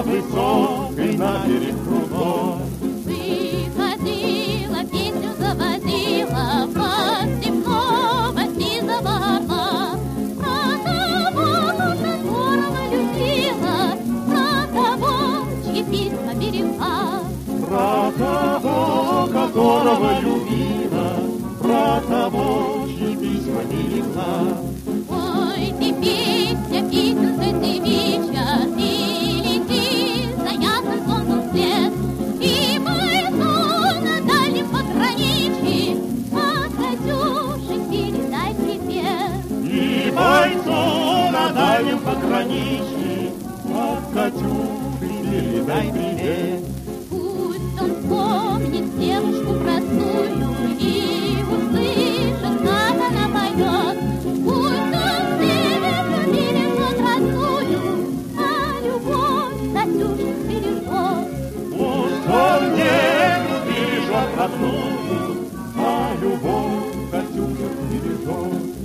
высокой на берег крутой. Выходила, песню заводила, под степного сизого орла. Про того, которого любила, про того, чьи письма берегла. Про того, которого любила, про того, чьи письма берегла. Ой, ты песня, песенка девичья, ты лети за ясным солнцем свет, и бойцу на дальнем пограничье от Катюши передай привет. И бойцу на дальнем пограничье от Катюши передай привет. Пусть он вспомнит девушку простую и услышит, как она поет. Пусть он встретит бережет родную, а любовь Катюши бережет. Пусть он деву бережет родную, а любовь Катюша бережет.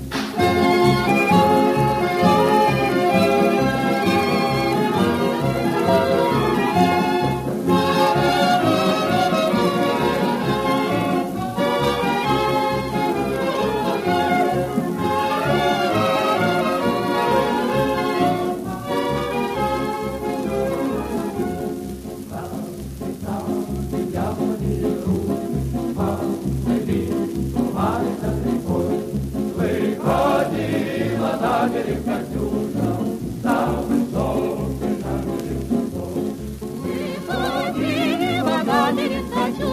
Выходила на берег Катюша.